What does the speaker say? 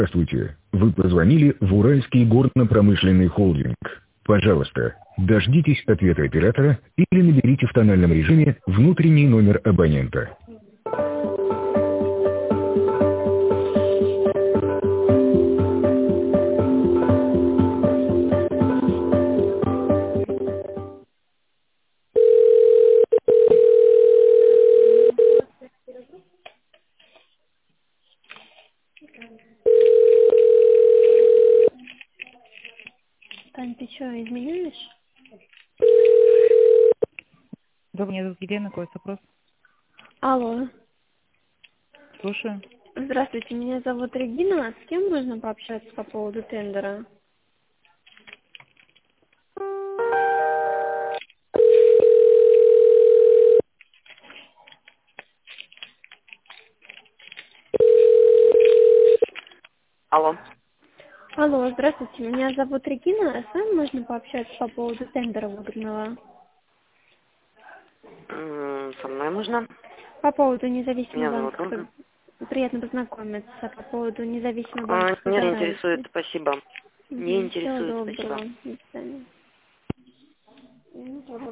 Здравствуйте. Вы позвонили в Уральский горно-промышленный холдинг. Пожалуйста, дождитесь ответа оператора или наберите в тональном режиме внутренний номер абонента. Тань, ты что, изменяешь? Добрый, меня зовут Елена, какой вопрос? Алло. Слушаю. Здравствуйте, меня зовут Регина. С кем можно пообщаться по поводу тендера? Алло. Алло, здравствуйте, меня зовут Регина. С вами можно пообщаться по поводу тендера выгодного? Со мной можно? По поводу Меня независимого зовут банка. Ольга. Приятно познакомиться. По поводу независимого Нет, банка. не интересует, спасибо. Не Всего интересует, спасибо. доброго. До свидания.